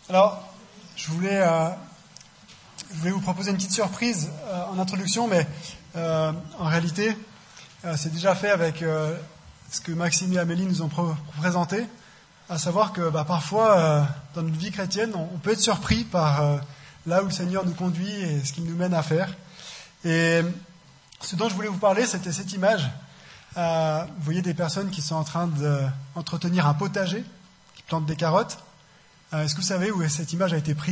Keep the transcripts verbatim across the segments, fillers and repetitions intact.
Alors, je voulais, euh, je voulais vous proposer une petite surprise euh, en introduction, mais euh, en réalité, euh, c'est déjà fait avec euh, ce que Maxime et Amélie nous ont pro- présenté, à savoir que bah, parfois, euh, dans notre vie chrétienne, on, on peut être surpris par euh, là où le Seigneur nous conduit et ce qu'il nous mène à faire. Et ce dont je voulais vous parler, c'était cette image. Euh, vous voyez des personnes qui sont en train d'entretenir un potager, qui plantent des carottes. Euh, est-ce que vous savez où cette image a été prise ?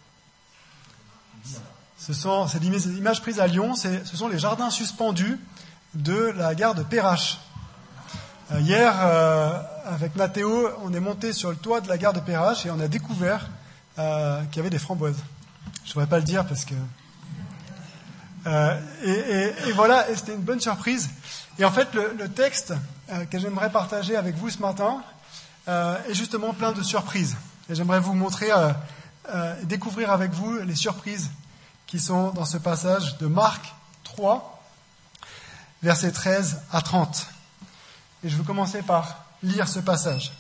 Ce sont, c'est des images prises à Lyon, c'est, ce sont les jardins suspendus de la gare de Perrache. Euh, hier, euh, avec Mathéo, on est monté sur le toit de la gare de Perrache et on a découvert euh, qu'il y avait des framboises. Je ne pourrais pas le dire parce que... Euh, et, et, et voilà, et c'était une bonne surprise. Et en fait, le, le texte euh, que j'aimerais partager avec vous ce matin euh, est justement plein de surprises. Et j'aimerais vous montrer, euh, euh, découvrir avec vous les surprises qui sont dans ce passage de Marc trois, versets treize à trente. Et je vais commencer par lire ce passage.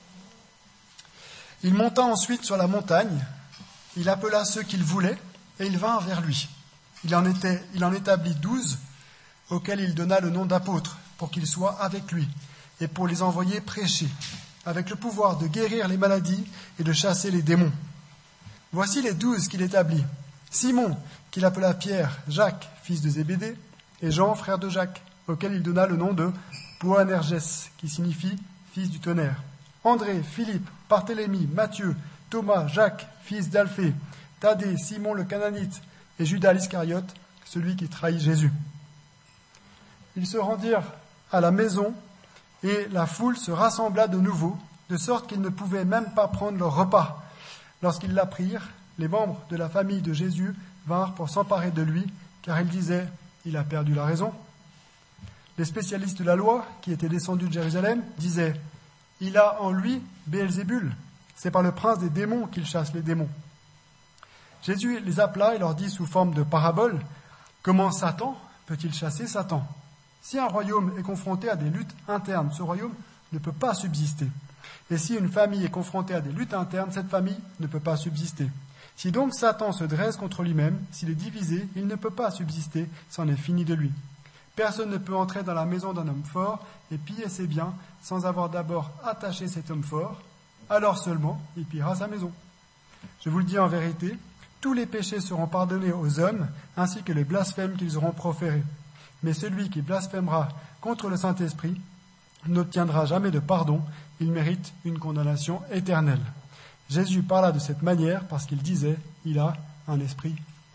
Il monta ensuite sur la montagne, il appela ceux qu'il voulait, et ils vinrent vers lui. Il en, était, il en établit douze, auxquels il donna le nom d'apôtres, pour qu'ils soient avec lui, et pour les envoyer prêcher, avec le pouvoir de guérir les maladies et de chasser les démons. Voici les douze qu'il établit. Simon, qu'il appela Pierre, Jacques, fils de Zébédée, et Jean, frère de Jacques, auquel il donna le nom de Boanerges, qui signifie fils du tonnerre. André, Philippe, Barthélemy, Matthieu, Thomas, Jacques, fils d'Alphée, Thaddée, Simon le Cananite, et Judas l'Iscariote, celui qui trahit Jésus. Ils se rendirent à la maison, et la foule se rassembla de nouveau, de sorte qu'ils ne pouvaient même pas prendre leur repas. Lorsqu'ils l'apprirent, les membres de la famille de Jésus vinrent pour s'emparer de lui, car ils disaient « Il a perdu la raison ». Les spécialistes de la loi, qui étaient descendus de Jérusalem, disaient « Il a en lui Béelzébul, c'est par le prince des démons qu'il chasse les démons ». Jésus les appela et leur dit sous forme de parabole « Comment Satan peut-il chasser Satan ? Si un royaume est confronté à des luttes internes, ce royaume ne peut pas subsister. Et si une famille est confrontée à des luttes internes, cette famille ne peut pas subsister. Si donc Satan se dresse contre lui-même, s'il est divisé, il ne peut pas subsister, c'en est fini de lui. Personne ne peut entrer dans la maison d'un homme fort et piller ses biens sans avoir d'abord attaché cet homme fort. Alors seulement, il pillera sa maison. Je vous le dis en vérité, tous les péchés seront pardonnés aux hommes, ainsi que les blasphèmes qu'ils auront proférés. Mais celui qui blasphémera contre le Saint-Esprit n'obtiendra jamais de pardon, il mérite une condamnation éternelle. Jésus parla de cette manière parce qu'il disait « Il a un esprit impur ».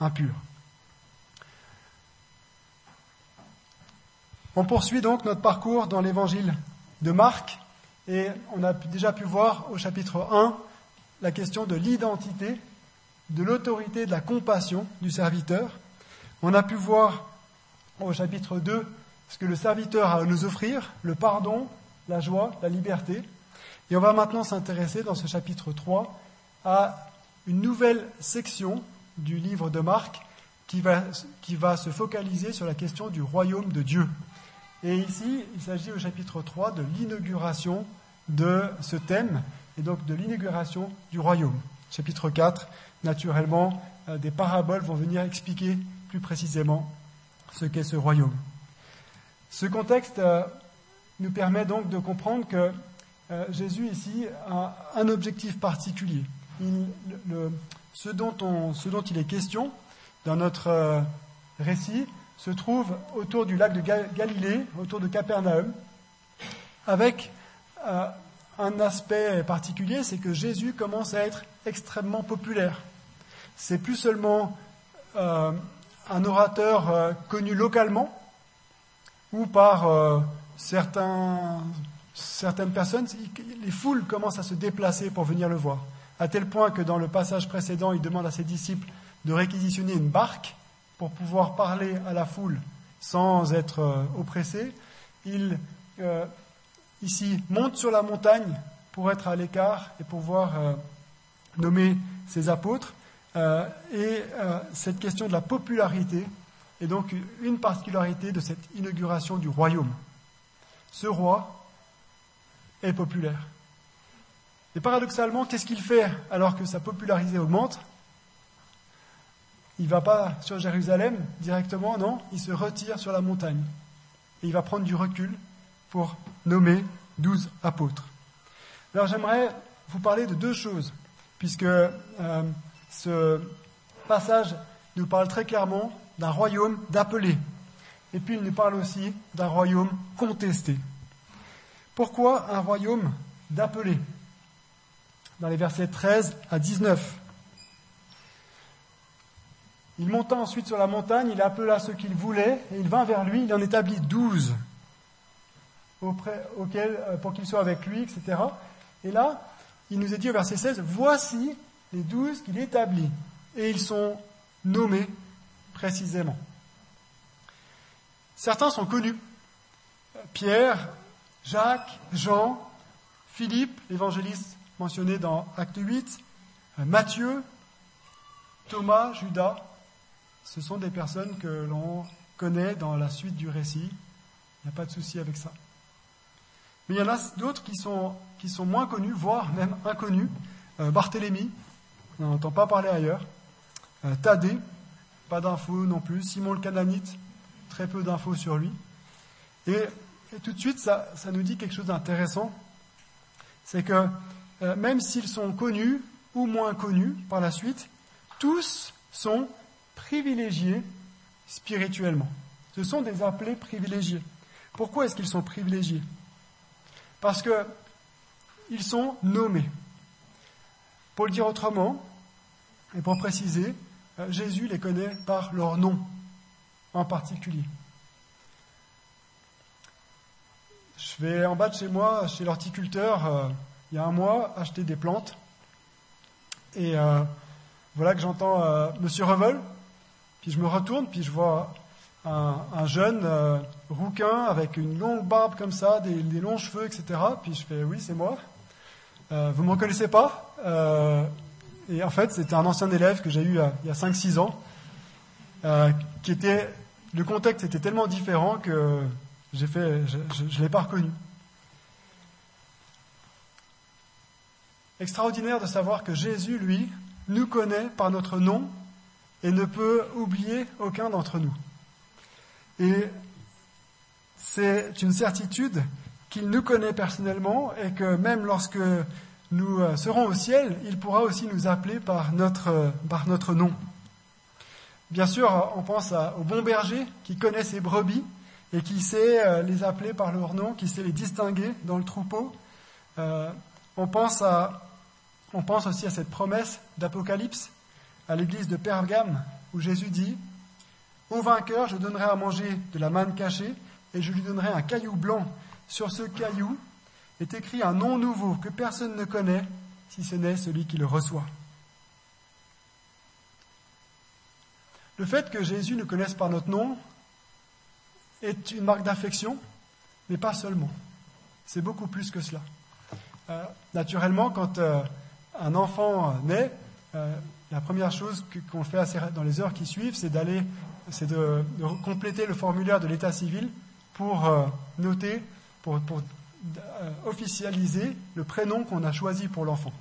On poursuit donc notre parcours dans l'évangile de Marc et on a déjà pu voir au chapitre un la question de l'identité, de l'autorité, de la compassion du serviteur. On a pu voir au chapitre deux ce que le serviteur a à nous offrir, le pardon, la joie, la liberté. Et on va maintenant s'intéresser dans ce chapitre trois à une nouvelle section du livre de Marc qui va, qui va se focaliser sur la question du royaume de Dieu. Et ici, il s'agit au chapitre trois de l'inauguration de ce thème et donc de l'inauguration du royaume. Chapitre quatre, naturellement, des paraboles vont venir expliquer plus précisément ce qu'est ce royaume. Ce contexte euh, nous permet donc de comprendre que euh, Jésus ici a un objectif particulier. Il, le, ce, dont on, ce dont il est question dans notre euh, récit se trouve autour du lac de Galilée, autour de Capernaum, avec euh, un aspect particulier, c'est que Jésus commence à être extrêmement populaire. C'est plus seulement euh, un orateur euh, connu localement ou par euh, certains, certaines personnes, les foules commencent à se déplacer pour venir le voir, à tel point que dans le passage précédent, il demande à ses disciples de réquisitionner une barque pour pouvoir parler à la foule sans être euh, oppressé. Il, euh, ici, monte sur la montagne pour être à l'écart et pouvoir euh, nommer ses apôtres. Euh, et euh, cette question de la popularité est donc une particularité de cette inauguration du royaume. Ce roi est populaire. Et paradoxalement, qu'est-ce qu'il fait alors que sa popularité augmente? Il ne va pas sur Jérusalem directement, non, il se retire sur la montagne. Et il va prendre du recul pour nommer douze apôtres. Alors j'aimerais vous parler de deux choses, puisque euh, ce passage nous parle très clairement d'un royaume d'appelés. Et puis il nous parle aussi d'un royaume contesté. Pourquoi un royaume d'appelés? Dans les versets treize à dix-neuf. Il monta ensuite sur la montagne, il appela ceux qu'il voulait, et il vint vers lui, il en établit douze, auprès, auxquels, pour qu'ils soient avec lui, et cetera. Et là, il nous est dit au verset seize, voici les douze qu'il établit, et ils sont nommés précisément. Certains sont connus, Pierre, Jacques, Jean, Philippe, l'évangéliste mentionné dans Acte huit, Matthieu, Thomas, Judas. Ce sont des personnes que l'on connaît dans la suite du récit. Il n'y a pas de souci avec ça. Mais il y en a d'autres qui sont, qui sont moins connus, voire même inconnus. Euh, Barthélemy, on n'en entend pas parler ailleurs. Euh, Thaddée, pas d'infos non plus. Simon le Cananite, très peu d'infos sur lui. Et, et tout de suite, ça, ça nous dit quelque chose d'intéressant. C'est que euh, même s'ils sont connus ou moins connus par la suite, tous sont privilégiés spirituellement. Ce sont des appelés privilégiés. Pourquoi est-ce qu'ils sont privilégiés? Parce qu'ils sont nommés. Pour le dire autrement, et pour préciser, Jésus les connaît par leur nom en particulier. Je vais en bas de chez moi, chez l'horticulteur, euh, il y a un mois, acheter des plantes. Et euh, voilà que j'entends euh, Monsieur Revel. Puis je me retourne, puis je vois un, un jeune euh, rouquin avec une longue barbe comme ça, des, des longs cheveux, et cetera. Puis je fais, oui, c'est moi. Euh, vous ne me reconnaissez pas? euh, Et en fait, c'était un ancien élève que j'ai eu euh, il y a cinq six ans. Euh, qui était, le contexte était tellement différent que j'ai fait, je ne l'ai pas reconnu. Extraordinaire de savoir que Jésus, lui, nous connaît par notre nom et ne peut oublier aucun d'entre nous. Et c'est une certitude qu'il nous connaît personnellement et que même lorsque nous serons au ciel, il pourra aussi nous appeler par notre, par notre nom. Bien sûr, on pense à, au bon berger qui connaît ses brebis et qui sait les appeler par leur nom, qui sait les distinguer dans le troupeau. Euh, on pense à, on pense aussi à cette promesse d'Apocalypse à l'église de Pergame, où Jésus dit « Au vainqueur, je donnerai à manger de la manne cachée, et je lui donnerai un caillou blanc. Sur ce caillou est écrit un nom nouveau que personne ne connaît, si ce n'est celui qui le reçoit. » Le fait que Jésus nous connaisse par notre nom est une marque d'affection, mais pas seulement. C'est beaucoup plus que cela. Euh, naturellement, quand euh, un enfant naît, euh, la première chose que, qu'on fait assez, dans les heures qui suivent, c'est d'aller, c'est de, de compléter le formulaire de l'état civil pour euh, noter, pour, pour euh, officialiser le prénom qu'on a choisi pour l'enfant.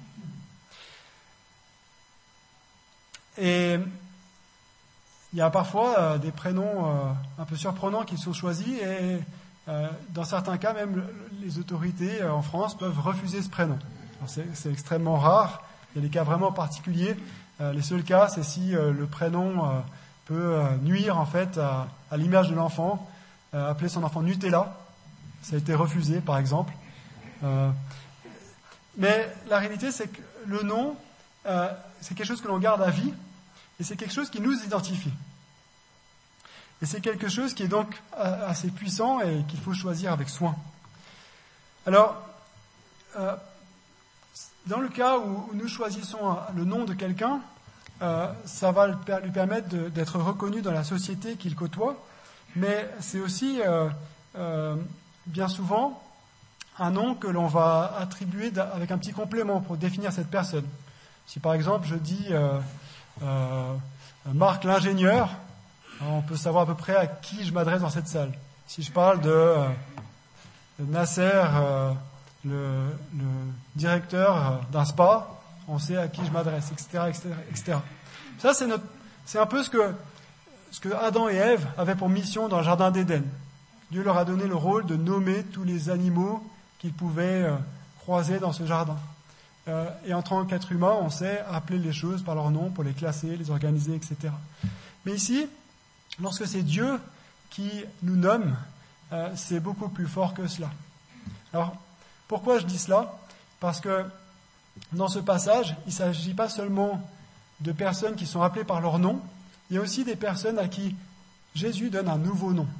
Et il y a parfois euh, des prénoms euh, un peu surprenants qui sont choisis et euh, dans certains cas, même les autorités euh, en France peuvent refuser ce prénom. Alors, c'est, c'est extrêmement rare. Il y a des cas vraiment particuliers. Euh, les seuls cas, c'est si euh, le prénom euh, peut euh, nuire en fait à, à l'image de l'enfant. Euh, appeler son enfant Nutella, ça a été refusé par exemple. Euh, mais la réalité, c'est que le nom, euh, c'est quelque chose que l'on garde à vie et c'est quelque chose qui nous identifie. Et c'est quelque chose qui est donc assez puissant et qu'il faut choisir avec soin. Alors, euh, dans le cas où nous choisissons le nom de quelqu'un, euh, ça va lui permettre de, d'être reconnu dans la société qu'il côtoie, mais c'est aussi euh, euh, bien souvent un nom que l'on va attribuer avec un petit complément pour définir cette personne. Si par exemple je dis euh, euh, Marc l'ingénieur, on peut savoir à peu près à qui je m'adresse dans cette salle. Si je parle de, euh, de Nasser, euh, le, le directeur d'un spa, on sait à qui je m'adresse, et cetera, et cetera, et cetera. Ça, c'est, notre, c'est un peu ce que, ce que Adam et Ève avaient pour mission dans le jardin d'Éden. Dieu leur a donné le rôle de nommer tous les animaux qu'ils pouvaient euh, croiser dans ce jardin. Euh, et en tant qu'être humain, on sait appeler les choses par leur nom pour les classer, les organiser, et cetera. Mais ici, lorsque c'est Dieu qui nous nomme, euh, c'est beaucoup plus fort que cela. Alors, pourquoi je dis cela ? Parce que dans ce passage, il ne s'agit pas seulement de personnes qui sont appelées par leur nom, il y a aussi des personnes à qui Jésus donne un nouveau nom.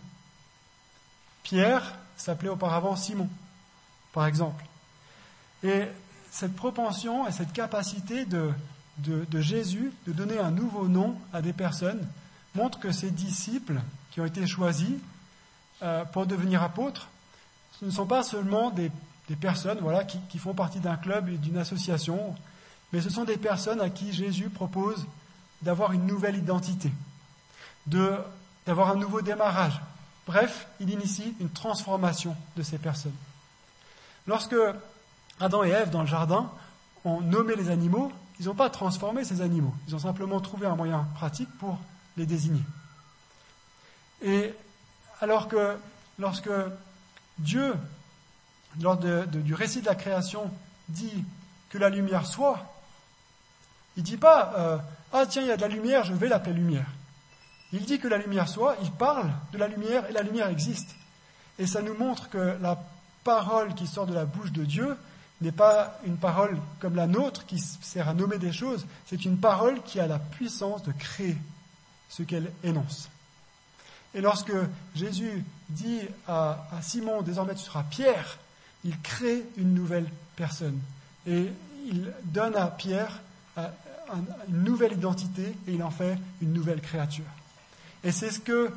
Pierre s'appelait auparavant Simon, par exemple. Et cette propension et cette capacité de, de, de Jésus de donner un nouveau nom à des personnes montre que ces disciples qui ont été choisis euh, pour devenir apôtres, ce ne sont pas seulement des, des personnes voilà, qui, qui font partie d'un club et d'une association, mais ce sont des personnes à qui Jésus propose d'avoir une nouvelle identité, de, d'avoir un nouveau démarrage. Bref, il initie une transformation de ces personnes. Lorsque Adam et Ève, dans le jardin, ont nommé les animaux, ils n'ont pas transformé ces animaux. Ils ont simplement trouvé un moyen pratique pour les désigner. Et alors que lorsque Dieu, lors de, de, du récit de la création, dit que la lumière soit, il ne dit pas euh, « Ah tiens, il y a de la lumière, je vais l'appeler lumière ». Il dit que la lumière soit, il parle de la lumière et la lumière existe. Et ça nous montre que la parole qui sort de la bouche de Dieu n'est pas une parole comme la nôtre qui sert à nommer des choses, c'est une parole qui a la puissance de créer ce qu'elle énonce. Et lorsque Jésus dit à, à Simon, désormais tu seras Pierre, il crée une nouvelle personne. Et il donne à Pierre à, à, une nouvelle identité et il en fait une nouvelle créature. Et c'est ce que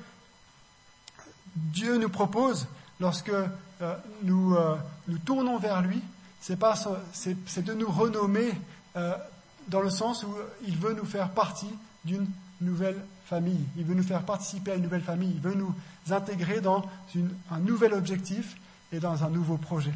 Dieu nous propose lorsque euh, nous, euh, nous tournons vers lui. C'est, pas, c'est, c'est de nous renommer euh, dans le sens où il veut nous faire partie d'une nouvelle famille. Il veut nous faire participer à une nouvelle famille. Il veut nous intégrer dans une, un nouvel objectif et dans un nouveau projet.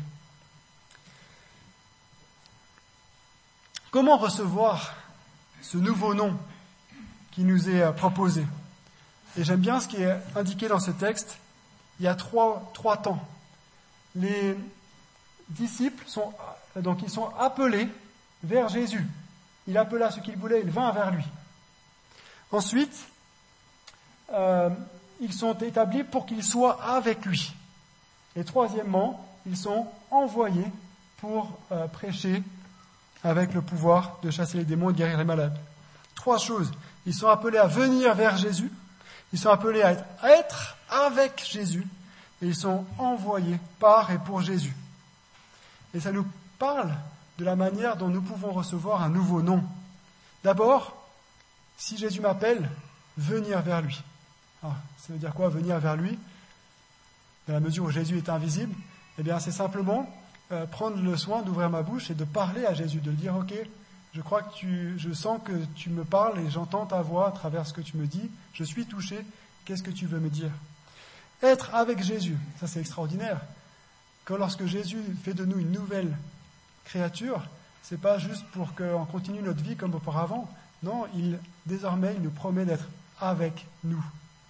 Comment recevoir ce nouveau nom qui nous est proposé ? Et j'aime bien ce qui est indiqué dans ce texte. Il y a trois, trois temps. Les disciples sont, donc ils sont appelés vers Jésus. Il appela ce qu'il voulait, il vint vers lui. Ensuite, euh, ils sont établis pour qu'ils soient avec lui. Et troisièmement, ils sont envoyés pour euh, prêcher avec le pouvoir de chasser les démons et de guérir les malades. Trois choses. Ils sont appelés à venir vers Jésus. Ils sont appelés à être, à être avec Jésus et ils sont envoyés par et pour Jésus. Et ça nous parle de la manière dont nous pouvons recevoir un nouveau nom. D'abord, si Jésus m'appelle, venir vers lui. Alors, ça veut dire quoi, venir vers lui ? Dans la mesure où Jésus est invisible, eh bien, c'est simplement euh, prendre le soin d'ouvrir ma bouche et de parler à Jésus, de lui dire « Ok, je crois que tu, je sens que tu me parles et j'entends ta voix à travers ce que tu me dis. Je suis touché. Qu'est-ce que tu veux me dire ?» Être avec Jésus, ça c'est extraordinaire. Quand lorsque Jésus fait de nous une nouvelle créature, c'est pas juste pour qu'on continue notre vie comme auparavant. Non, il, désormais, il nous promet d'être avec nous.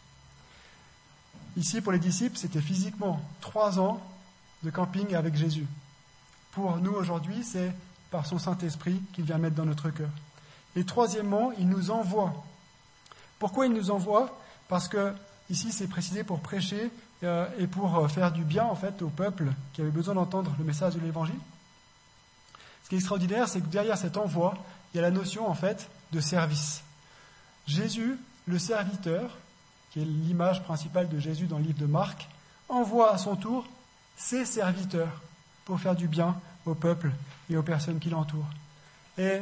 Ici, pour les disciples, c'était physiquement trois ans de camping avec Jésus. Pour nous, aujourd'hui, c'est par son Saint-Esprit qu'il vient mettre dans notre cœur. Et troisièmement, il nous envoie. Pourquoi il nous envoie ? Parce que ici, c'est précisé pour prêcher euh, et pour euh, faire du bien, en fait, au peuple qui avait besoin d'entendre le message de l'Évangile. Ce qui est extraordinaire, c'est que derrière cet envoi, il y a la notion, en fait, de service. Jésus, le serviteur, qui est l'image principale de Jésus dans le livre de Marc, envoie à son tour ses serviteurs pour faire du bien au peuple et aux personnes qui l'entourent. Et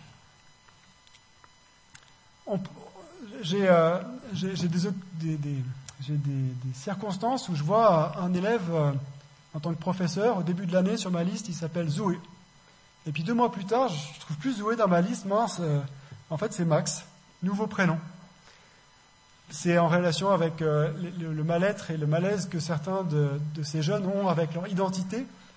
on, j'ai, euh, j'ai, j'ai, des, des, des, j'ai des, des circonstances où je vois un élève euh, en tant que professeur, au début de l'année, sur ma liste, il s'appelle Zoé. Et puis deux mois plus tard, je ne trouve plus Zoé dans ma liste, mince, euh, en fait c'est Max, nouveau prénom. C'est en relation avec euh, le, le mal-être et le malaise que certains de, de ces jeunes ont avec leur identité.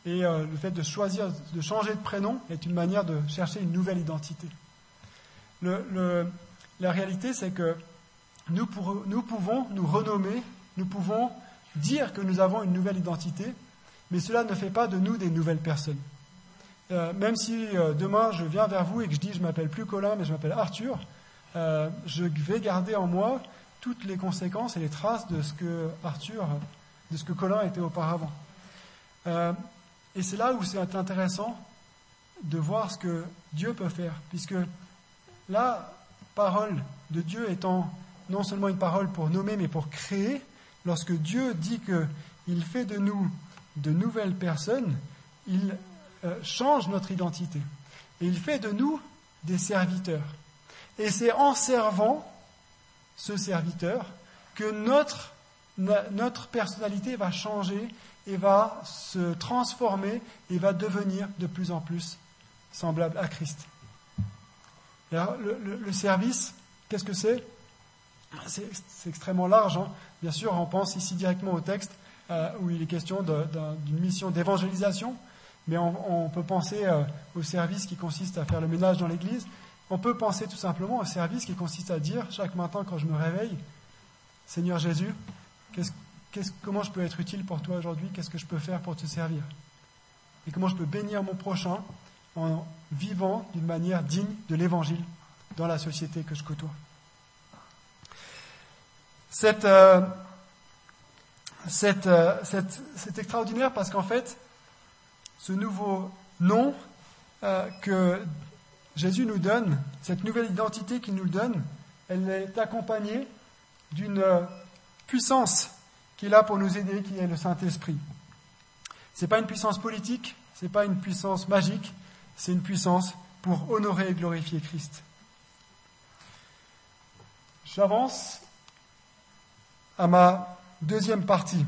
Et euh, le fait de choisir, de changer de prénom est une manière de chercher une nouvelle identité. Le, le, la réalité, c'est que nous, pour, nous pouvons nous renommer, nous pouvons dire que nous avons une nouvelle identité, mais cela ne fait pas de nous des nouvelles personnes. Euh, même si euh, demain je viens vers vous et que je dis je m'appelle plus Colin, mais je m'appelle Arthur, euh, je vais garder en moi toutes les conséquences et les traces de ce que Arthur, de ce que Colin était auparavant. Euh, et c'est là où c'est intéressant de voir ce que Dieu peut faire, puisque la parole de Dieu étant non seulement une parole pour nommer, mais pour créer, lorsque Dieu dit qu'il fait de nous de nouvelles personnes, il euh, change notre identité. Et il fait de nous des serviteurs. Et c'est en servant ce serviteur que notre, notre personnalité va changer et va se transformer et va devenir de plus en plus semblable à Christ. Et alors, le, le, le service, qu'est-ce que c'est ? C'est, c'est extrêmement large. Hein. Bien sûr, on pense ici directement au texte euh, où il est question de, de, d'une mission d'évangélisation, mais on, on peut penser euh, au service qui consiste à faire le ménage dans l'église. On peut penser tout simplement au service qui consiste à dire chaque matin quand je me réveille, Seigneur Jésus, qu'est-ce, qu'est-ce, comment je peux être utile pour toi aujourd'hui ? Qu'est-ce que je peux faire pour te servir ? Et comment je peux bénir mon prochain en vivant d'une manière digne de l'évangile dans la société que je côtoie. C'est, euh, c'est, euh, c'est, c'est extraordinaire parce qu'en fait, ce nouveau nom euh, que Jésus nous donne, cette nouvelle identité qu'il nous donne, elle est accompagnée d'une puissance qui est là pour nous aider, qui est le Saint-Esprit. Ce n'est pas une puissance politique, ce n'est pas une puissance magique, c'est une puissance pour honorer et glorifier Christ. J'avance à ma deuxième partie,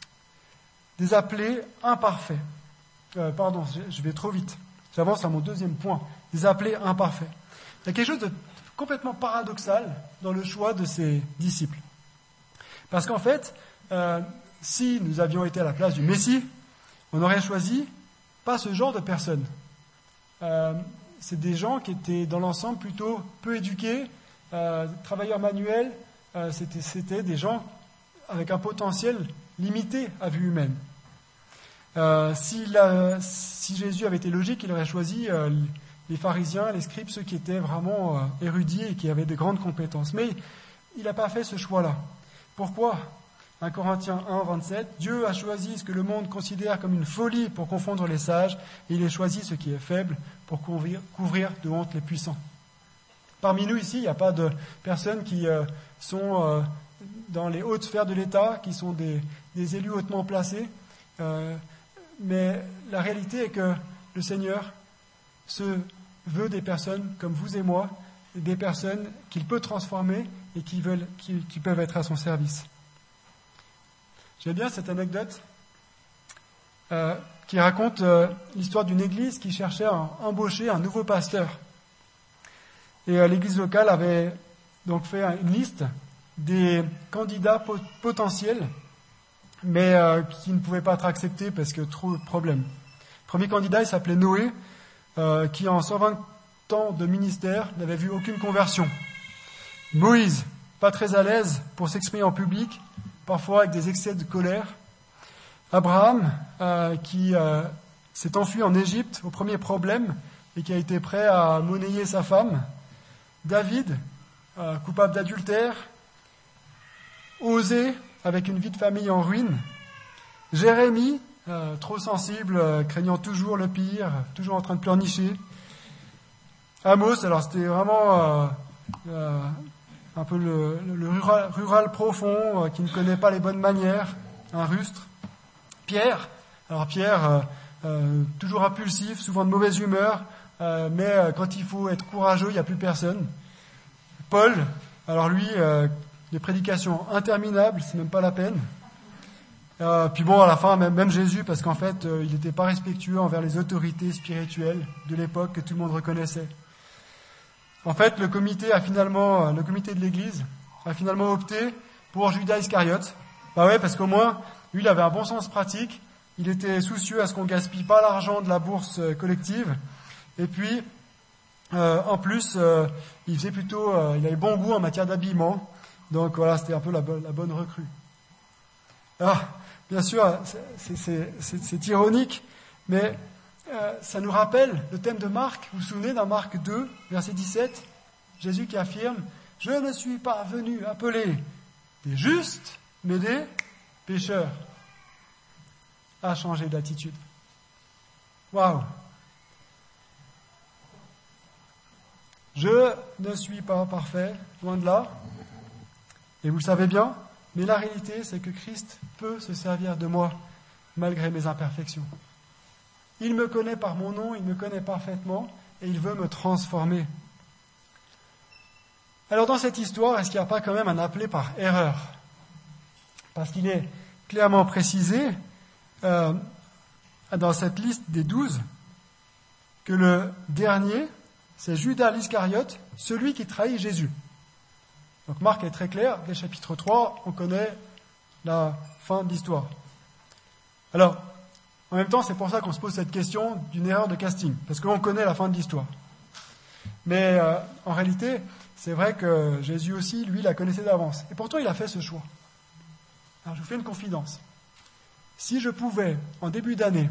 des appelés imparfaits. Euh, pardon, je vais trop vite. J'avance à mon deuxième point, des appelés imparfaits. Il y a quelque chose de complètement paradoxal dans le choix de ces disciples. Parce qu'en fait, euh, si nous avions été à la place du Messie, on aurait choisi pas ce genre de personnes. Euh, c'est des gens qui étaient dans l'ensemble plutôt peu éduqués, euh, travailleurs manuels, euh, c'était, c'était des gens avec un potentiel limité à vue humaine. Euh, si, la, si Jésus avait été logique, il aurait choisi euh, les pharisiens, les scribes, ceux qui étaient vraiment euh, érudits et qui avaient de grandes compétences. Mais il n'a pas fait ce choix-là. Pourquoi ? un Corinthiens un, vingt-sept, Dieu a choisi ce que le monde considère comme une folie pour confondre les sages, et il a choisi ce qui est faible pour couvrir, couvrir de honte les puissants. Parmi nous ici, il n'y a pas de personnes qui euh, sont euh, dans les hautes sphères de l'État, qui sont des, des élus hautement placés, euh, mais la réalité est que le Seigneur se veut des personnes comme vous et moi, des personnes qu'il peut transformer et qui, veulent, qui, qui peuvent être à son service. J'aime bien cette anecdote euh, qui raconte euh, l'histoire d'une église qui cherchait à embaucher un nouveau pasteur. Et euh, l'église locale avait donc fait une liste des candidats pot- potentiels, mais euh, qui ne pouvaient pas être acceptés parce que trop de problèmes. Le premier candidat, il s'appelait Noé, euh, qui en cent vingt ans de ministère n'avait vu aucune conversion. Moïse, pas très à l'aise pour s'exprimer en public, parfois avec des excès de colère. Abraham, euh, qui euh, s'est enfui en Égypte au premier problème et qui a été prêt à monnayer sa femme. David, euh, coupable d'adultère. Osée, avec une vie de famille en ruine. Jérémie, euh, trop sensible, euh, craignant toujours le pire, toujours en train de pleurnicher. Amos, alors c'était vraiment... Euh, euh, un peu le, le rural, rural profond, euh, qui ne connaît pas les bonnes manières, un rustre. Pierre, alors Pierre, euh, euh, toujours impulsif, souvent de mauvaise humeur, euh, mais euh, quand il faut être courageux, il n'y a plus personne. Paul, alors lui, euh, des prédications interminables, c'est même pas la peine. Euh, puis bon, à la fin, même, même Jésus, parce qu'en fait, euh, il n'était pas respectueux envers les autorités spirituelles de l'époque que tout le monde reconnaissait. En fait, le comité a finalement, le comité de l'Église a finalement opté pour Judas Iscariote. Bah ouais, parce qu'au moins, lui, il avait un bon sens pratique. il était soucieux à ce qu'on ne gaspille pas l'argent de la bourse collective. Et puis, euh, en plus, euh, il faisait plutôt, euh, il avait bon goût en matière d'habillement. Donc voilà, c'était un peu la, bo- la bonne recrue. Alors, bien sûr, c'est, c'est, c'est, c'est ironique, mais euh, ça nous rappelle le thème de Marc. Vous vous souvenez dans Marc deux, verset dix-sept, Jésus qui affirme « Je ne suis pas venu appeler des justes, mais des pécheurs. » À changer d'attitude. Waouh! Je ne suis pas parfait, loin de là. Et vous le savez bien, mais la réalité, c'est que Christ peut se servir de moi, malgré mes imperfections. Il me connaît par mon nom, il me connaît parfaitement, et il veut me transformer. Alors dans cette histoire, est-ce qu'il n'y a pas quand même un appelé par erreur? Parce qu'il est clairement précisé, Euh, dans cette liste des douze, que le dernier, c'est Judas l'Iscariote, celui qui trahit Jésus. Donc Marc est très clair, dès le chapitre trois, on connaît la fin de l'histoire. Alors, en même temps, c'est pour ça qu'on se pose cette question d'une erreur de casting, parce qu'on connaît la fin de l'histoire. Mais euh, en réalité, c'est vrai que Jésus aussi, lui, la connaissait d'avance. Et pourtant, il a fait ce choix. Alors, je vous fais une confidence. Si je pouvais, en début d'année,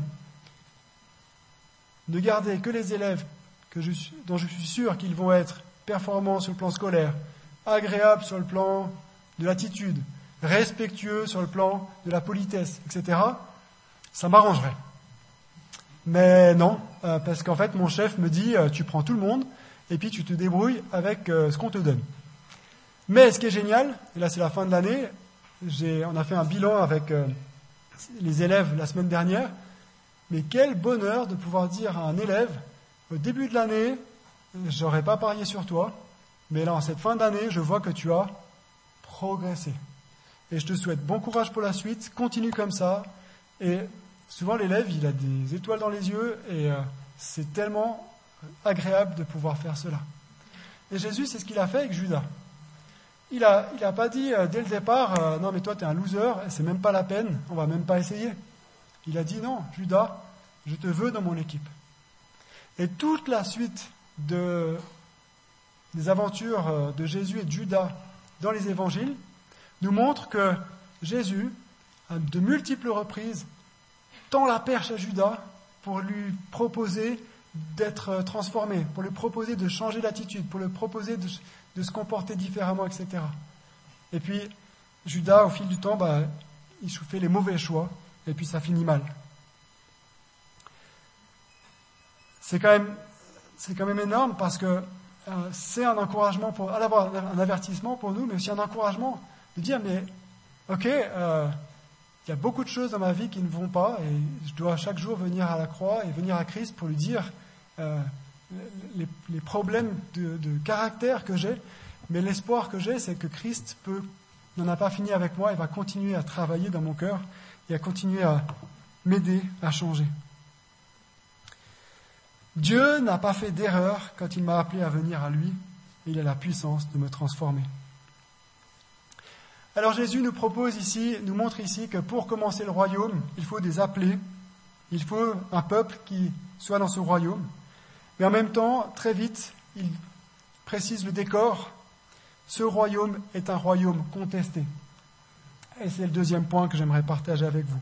ne garder que les élèves que je, dont je suis sûr qu'ils vont être performants sur le plan scolaire, agréables sur le plan de l'attitude, respectueux sur le plan de la politesse, et cetera, ça m'arrangerait. Mais non, euh, parce qu'en fait, mon chef me dit, euh, tu prends tout le monde, et puis tu te débrouilles avec euh, ce qu'on te donne. Mais ce qui est génial, et là c'est la fin de l'année, j'ai, on a fait un bilan avec... Euh, les élèves la semaine dernière, mais quel bonheur de pouvoir dire à un élève, au début de l'année, j'aurais pas parié sur toi, mais là, en cette fin d'année, je vois que tu as progressé. Et je te souhaite bon courage pour la suite, continue comme ça. Et souvent, l'élève, il a des étoiles dans les yeux, et euh, c'est tellement agréable de pouvoir faire cela. Et Jésus, c'est ce qu'il a fait avec Judas. Il n'a il a pas dit euh, dès le départ, euh, non mais toi tu es un loser, c'est même pas la peine, on va même pas essayer. Il a dit non, Judas, je te veux dans mon équipe. Et toute la suite de, des aventures de Jésus et de Judas dans les évangiles nous montre que Jésus, à de multiples reprises, tend la perche à Judas pour lui proposer d'être transformé, pour lui proposer de changer d'attitude, pour lui proposer de, de se comporter différemment, et cetera. Et puis, Judas, au fil du temps, bah, il fait les mauvais choix, et puis ça finit mal. C'est quand même, c'est quand même énorme parce que euh, c'est un encouragement, pour, à la fois un avertissement pour nous, mais aussi un encouragement de dire, mais ok, euh, il y a beaucoup de choses dans ma vie qui ne vont pas, et je dois chaque jour venir à la croix et venir à Christ pour lui dire euh, les, les problèmes de, de caractère que j'ai, mais l'espoir que j'ai, c'est que Christ peut, n'en a pas fini avec moi, il va continuer à travailler dans mon cœur et à continuer à m'aider à changer. Dieu n'a pas fait d'erreur quand il m'a appelé à venir à lui, et il a la puissance de me transformer. Alors Jésus nous propose ici, nous montre ici que pour commencer le royaume, il faut des appelés, il faut un peuple qui soit dans ce royaume. Mais en même temps, très vite, il précise le décor. Ce royaume est un royaume contesté. Et c'est le deuxième point que j'aimerais partager avec vous.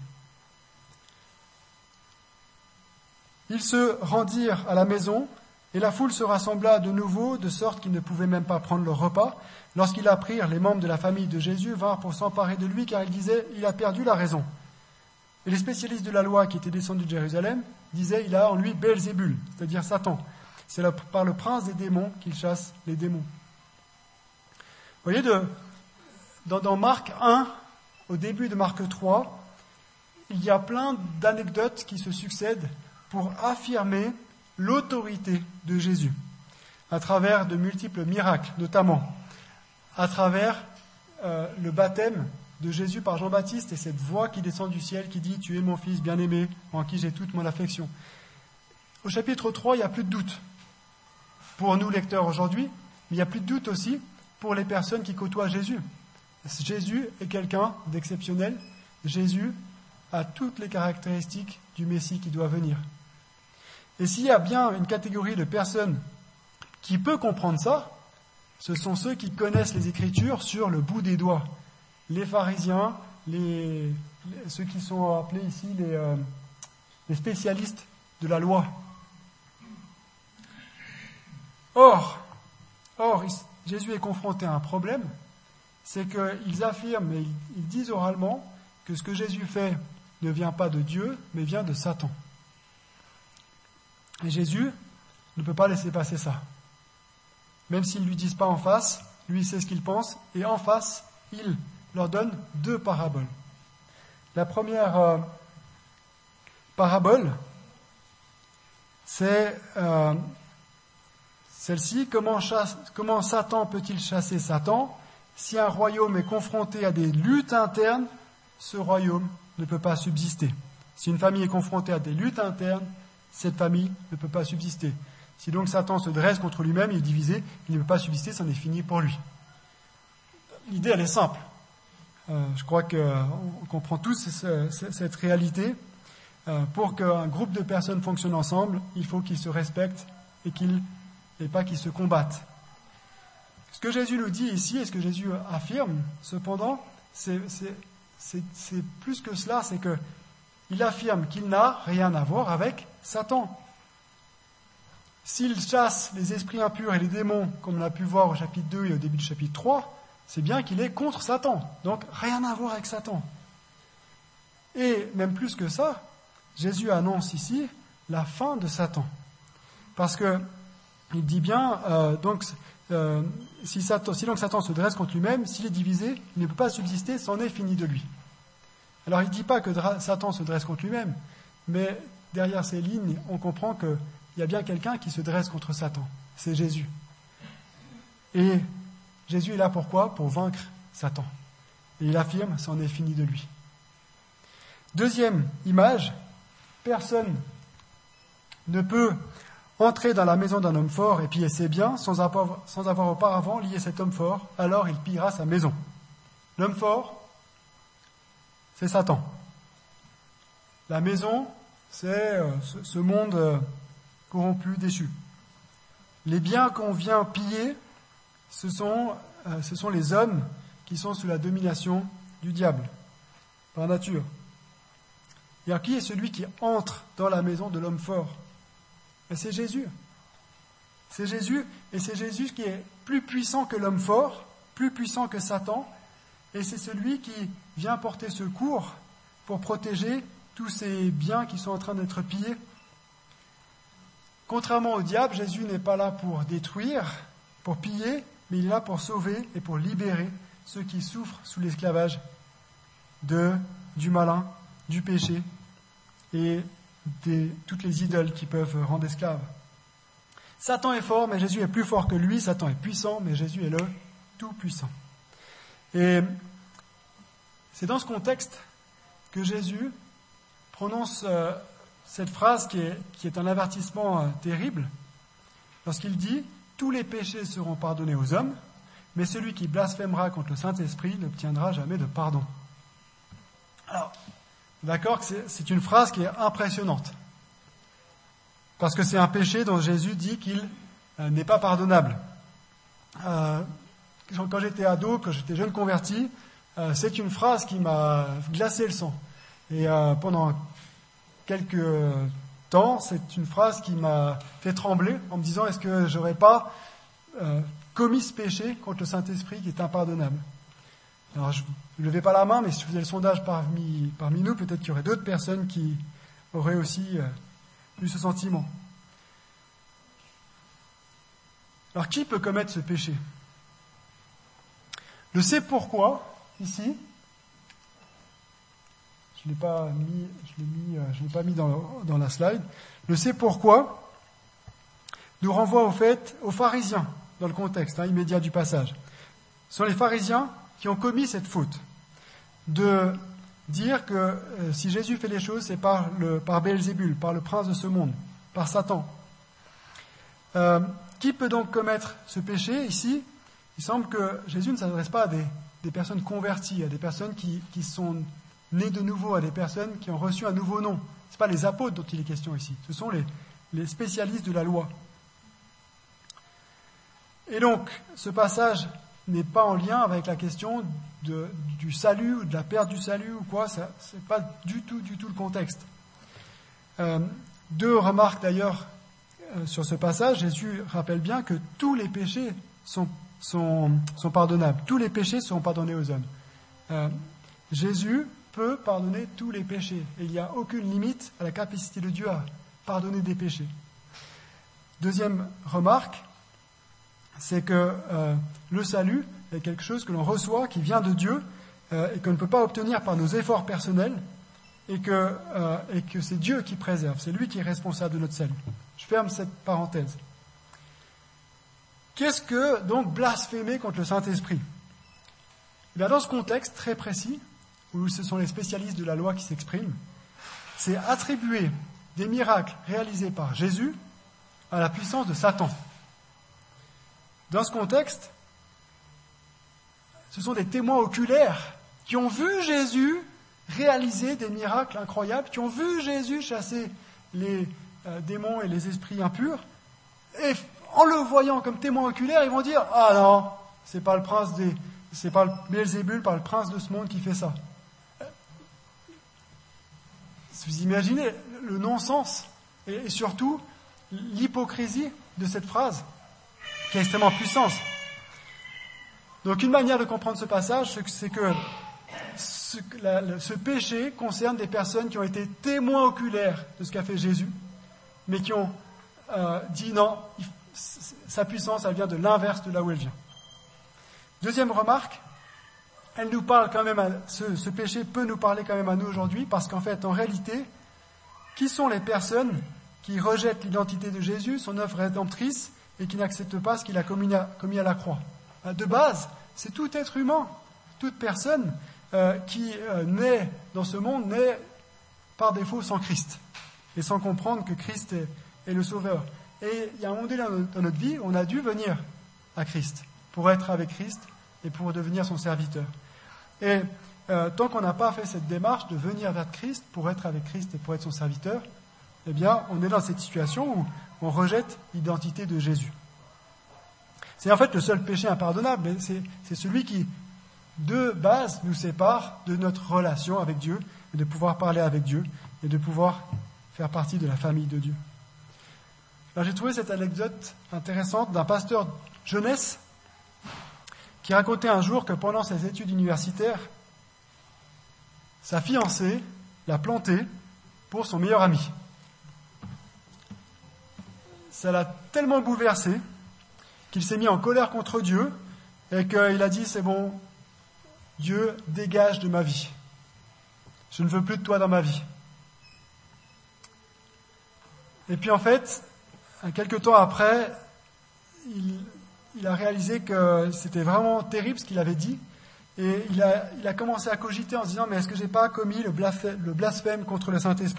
Ils se rendirent à la maison, et la foule se rassembla de nouveau, de sorte qu'ils ne pouvaient même pas prendre leur repas. Lorsqu'ils apprirent, les membres de la famille de Jésus vinrent pour s'emparer de lui, car ils disaient « Il a perdu la raison ». Et les spécialistes de la loi qui étaient descendus de Jérusalem disaient « Il a en lui Belzébul », c'est-à-dire Satan. C'est par le prince des démons qu'il chasse les démons. Vous voyez, de, dans, dans Marc un, au début de Marc trois, il y a plein d'anecdotes qui se succèdent pour affirmer l'autorité de Jésus, à travers de multiples miracles, notamment à travers euh, le baptême de Jésus par Jean-Baptiste et cette voix qui descend du ciel qui dit « Tu es mon fils bien-aimé, en qui j'ai toute mon affection ». Au chapitre trois, il n'y a plus de doute pour nous lecteurs aujourd'hui, mais il n'y a plus de doute aussi pour les personnes qui côtoient Jésus. Jésus est quelqu'un d'exceptionnel. Jésus a toutes les caractéristiques du Messie qui doit venir. Et s'il y a bien une catégorie de personnes qui peut comprendre ça, ce sont ceux qui connaissent les Écritures sur le bout des doigts. Les pharisiens, les, les, ceux qui sont appelés ici les, euh, les spécialistes de la loi. Or, or, Jésus est confronté à un problème, c'est qu'ils affirment et ils disent oralement que ce que Jésus fait ne vient pas de Dieu, mais vient de Satan. Et Jésus ne peut pas laisser passer ça. Même s'ils ne lui disent pas en face, lui sait ce qu'il pense, et en face, il leur donne deux paraboles. La première euh, parabole, c'est euh, celle-ci. Comment, chasse, comment Satan peut-il chasser Satan? Si un royaume est confronté à des luttes internes, ce royaume ne peut pas subsister. Si une famille est confrontée à des luttes internes, cette famille ne peut pas subsister. Si donc Satan se dresse contre lui-même, il est divisé, il ne peut pas subsister, c'en est fini pour lui. L'idée, elle est simple. Euh, je crois qu'on comprend tous ce, ce, cette réalité. Euh, pour qu'un groupe de personnes fonctionne ensemble, il faut qu'ils se respectent et, qu'ils, et pas qu'ils se combattent. Ce que Jésus nous dit ici, et ce que Jésus affirme, cependant, c'est, c'est, c'est, c'est plus que cela, c'est qu'il affirme qu'il n'a rien à voir avec Satan. S'il chasse les esprits impurs et les démons, comme on a pu voir au chapitre deux et au début du chapitre trois, c'est bien qu'il est contre Satan. Donc, rien à voir avec Satan. Et même plus que ça, Jésus annonce ici la fin de Satan. Parce que il dit bien, euh, donc, euh, si, Satan, si donc Satan se dresse contre lui-même, s'il est divisé, il ne peut pas subsister, c'en est fini de lui. Alors, il ne dit pas que dra- Satan se dresse contre lui-même, mais derrière ces lignes, on comprend que il y a bien quelqu'un qui se dresse contre Satan. C'est Jésus. Et Jésus est là pourquoi? Pour vaincre Satan. Et il affirme, c'en est fini de lui. Deuxième image, personne ne peut entrer dans la maison d'un homme fort et piller ses biens sans avoir, sans avoir auparavant lié cet homme fort, alors il pillera sa maison. L'homme fort, c'est Satan. La maison, c'est euh, ce, ce monde euh, corrompu, déchu. Les biens qu'on vient piller, ce sont, euh, ce sont les hommes qui sont sous la domination du diable, par nature. Et alors, qui est celui qui entre dans la maison de l'homme fort? Et c'est Jésus. C'est Jésus, et c'est Jésus qui est plus puissant que l'homme fort, plus puissant que Satan, et c'est celui qui vient porter secours pour protéger tous ces biens qui sont en train d'être pillés. Contrairement au diable, Jésus n'est pas là pour détruire, pour piller, mais il est là pour sauver et pour libérer ceux qui souffrent sous l'esclavage de, du malin, du péché et de toutes les idoles qui peuvent rendre esclaves. Satan est fort, mais Jésus est plus fort que lui. Satan est puissant, mais Jésus est le Tout-Puissant. Et c'est dans ce contexte que Jésus prononce euh, cette phrase qui est, qui est un avertissement euh, terrible, lorsqu'il dit « Tous les péchés seront pardonnés aux hommes, mais celui qui blasphémera contre le Saint-Esprit n'obtiendra jamais de pardon. » Alors, d'accord que c'est, c'est une phrase qui est impressionnante, parce que c'est un péché dont Jésus dit qu'il euh, n'est pas pardonnable. Euh, quand j'étais ado, quand j'étais jeune converti, euh, c'est une phrase qui m'a glacé le sang. Et euh, pendant quelques temps, c'est une phrase qui m'a fait trembler en me disant, est-ce que j'aurais pas euh, commis ce péché contre le Saint-Esprit qui est impardonnable? Alors, je ne levais pas la main, mais si je faisais le sondage parmi, parmi nous, peut-être qu'il y aurait d'autres personnes qui auraient aussi euh, eu ce sentiment. Alors, qui peut commettre ce péché? Le c'est pourquoi, ici, je ne l'ai pas mis, je l'ai mis, je l'ai pas mis dans, dans la slide. Le c'est pourquoi nous renvoie au fait aux pharisiens, dans le contexte hein, immédiat du passage. Ce sont les pharisiens qui ont commis cette faute de dire que euh, si Jésus fait les choses, c'est par, le, par Belzébul, par le prince de ce monde, par Satan. Euh, qui peut donc commettre ce péché ici? Il semble que Jésus ne s'adresse pas à des, des personnes converties, à des personnes qui, qui sont nés de nouveau, à des personnes qui ont reçu un nouveau nom. Ce n'est pas les apôtres dont il est question ici, ce sont les, les spécialistes de la loi. Et donc, ce passage n'est pas en lien avec la question de, du salut ou de la perte du salut ou quoi, ce n'est pas du tout, du tout le contexte. Euh, deux remarques d'ailleurs euh, sur ce passage. Jésus rappelle bien que tous les péchés sont, sont, sont pardonnables, tous les péchés sont pardonnés aux hommes. Euh, Jésus peut pardonner tous les péchés et il n'y a aucune limite à la capacité de Dieu à pardonner des péchés. Deuxième remarque, c'est que euh, le salut est quelque chose que l'on reçoit, qui vient de Dieu euh, et qu'on ne peut pas obtenir par nos efforts personnels et que, euh, et que c'est Dieu qui préserve, c'est lui qui est responsable de notre salut. Je ferme cette parenthèse. Qu'est-ce que donc blasphémer contre le Saint-Esprit ? Eh bien, dans ce contexte très précis, où ce sont les spécialistes de la loi qui s'expriment, c'est attribuer des miracles réalisés par Jésus à la puissance de Satan. Dans ce contexte, ce sont des témoins oculaires qui ont vu Jésus réaliser des miracles incroyables, qui ont vu Jésus chasser les euh, démons et les esprits impurs, et en le voyant comme témoin oculaire, ils vont dire « Ah non, c'est pas le prince des, c'est pas le Belzébul, pas le prince de ce monde qui fait ça. » Vous imaginez le non-sens et, et surtout l'hypocrisie de cette phrase qui est extrêmement puissante. Donc une manière de comprendre ce passage, c'est que ce, la, ce péché concerne des personnes qui ont été témoins oculaires de ce qu'a fait Jésus, mais qui ont euh, dit non, il, sa puissance, elle vient de l'inverse de là où elle vient. Deuxième remarque, elle nous parle quand même, à, ce, ce péché peut nous parler quand même à nous aujourd'hui, parce qu'en fait, en réalité, qui sont les personnes qui rejettent l'identité de Jésus, son œuvre rédemptrice, et qui n'acceptent pas ce qu'il a commis à, commis à la croix. De base, c'est tout être humain, toute personne euh, qui euh, naît dans ce monde naît par défaut sans Christ, et sans comprendre que Christ est, est le Sauveur. Et il y a un moment donné dans notre vie, on a dû venir à Christ, pour être avec Christ, et pour devenir son serviteur. Et euh, tant qu'on n'a pas fait cette démarche de venir vers Christ, pour être avec Christ et pour être son serviteur, eh bien, on est dans cette situation où on rejette l'identité de Jésus. C'est en fait le seul péché impardonnable, c'est, c'est celui qui, de base, nous sépare de notre relation avec Dieu, et de pouvoir parler avec Dieu, et de pouvoir faire partie de la famille de Dieu. Alors, j'ai trouvé cette anecdote intéressante d'un pasteur jeunesse qui racontait un jour que pendant ses études universitaires, sa fiancée l'a planté pour son meilleur ami. Ça l'a tellement bouleversé qu'il s'est mis en colère contre Dieu et qu'il a dit « C'est bon, Dieu, dégage de ma vie. Je ne veux plus de toi dans ma vie. » Et puis en fait, quelques temps après, il, il a réalisé que c'était vraiment terrible ce qu'il avait dit et il a, il a commencé à cogiter en se disant « Mais est-ce que je n'ai pas commis le blasphème, le blasphème contre le Saint-Esprit ?»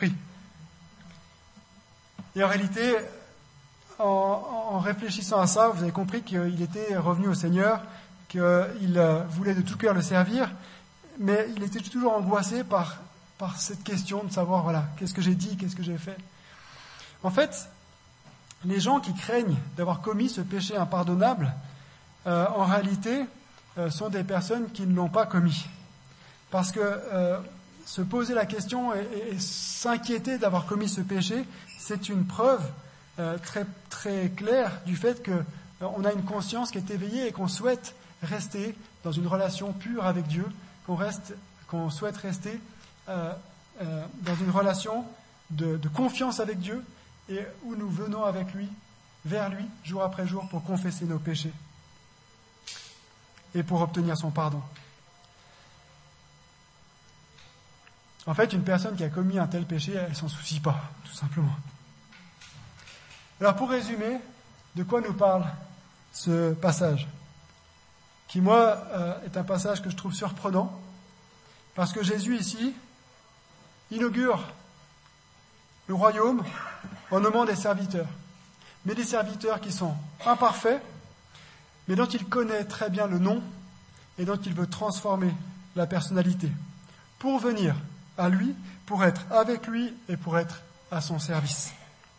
Et en réalité, En, en réfléchissant à ça, vous avez compris qu'il était revenu au Seigneur, qu'il voulait de tout cœur le servir, mais il était toujours angoissé par, par cette question de savoir, voilà, qu'est-ce que j'ai dit, qu'est-ce que j'ai fait. En fait, les gens qui craignent d'avoir commis ce péché impardonnable, euh, en réalité, euh, sont des personnes qui ne l'ont pas commis. Parce que euh, se poser la question et, et, et s'inquiéter d'avoir commis ce péché, c'est une preuve Euh, très, très clair du fait qu'on euh, a une conscience qui est éveillée et qu'on souhaite rester dans une relation pure avec Dieu, qu'on, reste, qu'on souhaite rester euh, euh, dans une relation de, de confiance avec Dieu et où nous venons avec lui, vers lui, jour après jour, pour confesser nos péchés et pour obtenir son pardon. En fait, une personne qui a commis un tel péché, elle ne s'en soucie pas, tout simplement. Alors pour résumer, de quoi nous parle ce passage, qui moi euh, est un passage que je trouve surprenant, parce que Jésus ici inaugure le royaume en nommant des serviteurs, mais des serviteurs qui sont imparfaits, mais dont il connaît très bien le nom et dont il veut transformer la personnalité. pour venir à lui, pour être avec lui et pour être à son service.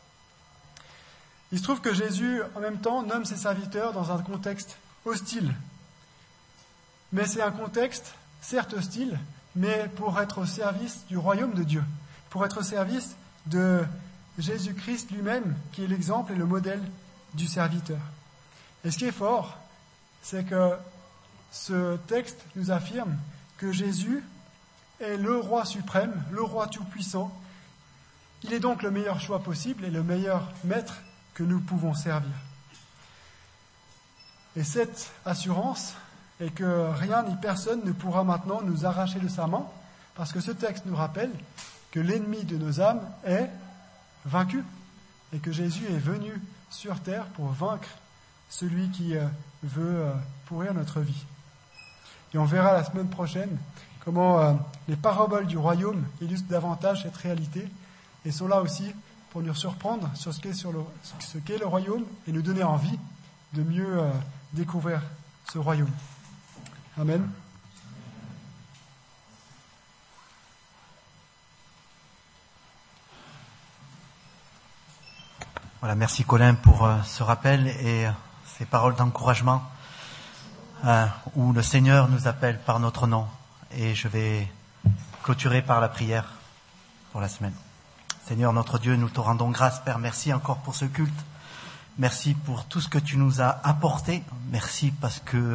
Il se trouve que Jésus, en même temps, nomme ses serviteurs dans un contexte hostile. Mais c'est un contexte, certes hostile, mais pour être au service du royaume de Dieu, pour être au service de Jésus-Christ lui-même, qui est l'exemple et le modèle du serviteur. Et ce qui est fort, c'est que ce texte nous affirme que Jésus est le roi suprême, le roi tout-puissant. Il est donc le meilleur choix possible et le meilleur maître que nous pouvons servir. Et cette assurance est que rien ni personne ne pourra maintenant nous arracher de sa main, parce que ce texte nous rappelle que l'ennemi de nos âmes est vaincu et que Jésus est venu sur terre pour vaincre celui qui veut pourrir notre vie. Et on verra la semaine prochaine comment les paraboles du royaume illustrent davantage cette réalité et sont là aussi pour nous surprendre sur ce qu'est, sur le, ce qu'est le royaume et nous donner envie de mieux découvrir ce royaume. Amen. Voilà, merci Colin pour euh, ce rappel et euh, ces paroles d'encouragement euh, où le Seigneur nous appelle par notre nom. Et je vais clôturer par la prière pour la semaine. Seigneur notre Dieu, nous te rendons grâce, Père. Merci encore pour ce culte. Merci pour tout ce que tu nous as apporté. Merci parce que